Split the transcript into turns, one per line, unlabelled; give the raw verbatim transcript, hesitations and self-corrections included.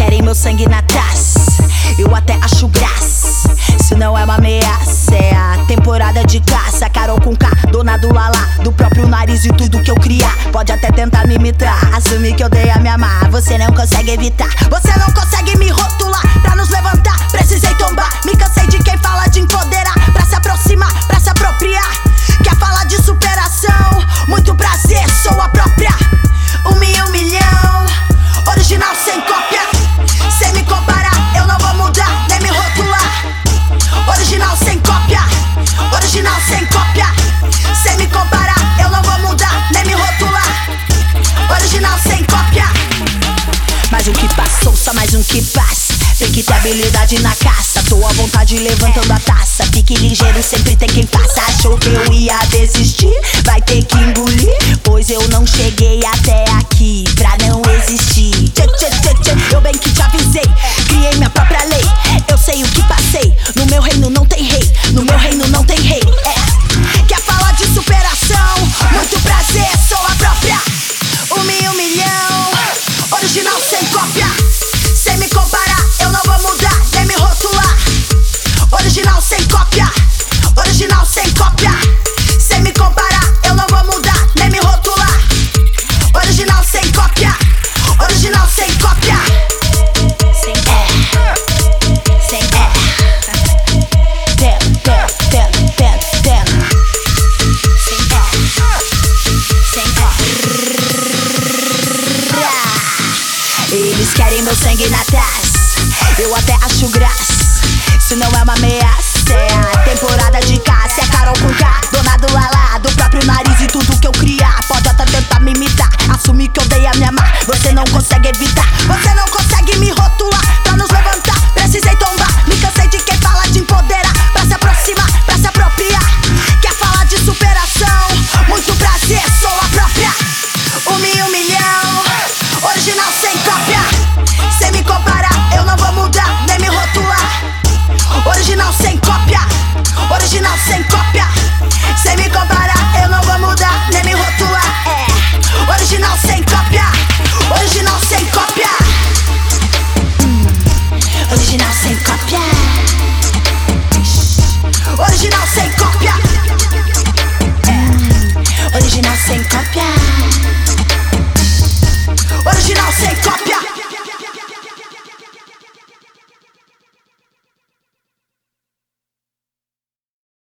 querem meu sangue na taça, eu até acho graça. Se não é uma ameaça, é a temporada de caça. Carol com K, dona do lalá, do próprio nariz e tudo que eu criar. Pode até tentar me imitar, assumir que eu dei a me amar. Você não consegue evitar, você não consegue me rotular. Pra nos levantar, precisei tombar. Me cansei de quem fala de empoderar, pra se aproximar, pra se apropriar. Quer falar de superação? Muito prazer, sou a própria. Um mil, um milhão, original sem cópia. Sem me comparar, eu não vou mudar, nem me rotular. Original sem cópia, original sem cópia. Sem me comparar, eu não vou mudar, nem me rotular. Original sem cópia. Mais um que passou, só mais um que passa. Tem que ter habilidade na caça, tô à vontade levantando a taça. Fique ligeiro, sempre tem quem faça. Achou que eu ia desistir? Vai ter que engolir, pois eu não cheguei até aqui pra não existir. Tchê, tchê, tchê, tchê. Eu bem que te avisei, criei minha própria lei. Eu sei o que passei, no meu reino não tem rei. No meu reino não tem rei, é. Quer falar de superação? Muito prazer, sou a própria. Um mil, um milhão, original sem cópia. Sem me comparar, eu não vou mudar, nem me rotular. Original sem cópia, original sem cópia. Sem me comparar, eu não vou mudar, nem me rotular. Original sem cópia, original sem cópia. Sem é, sem é. Tem, tem, tem, tem, tem. Sem é, sem é. Eles querem meu sangue na taça, eu até acho graça. Se não é uma ameaça, é a temporada de caça. É Carol com K, dona do lalá, do próprio nariz e tudo que eu criar. Pode até tentar me imitar, assumir que eu dei a me amar. Você não consegue evitar, você não consegue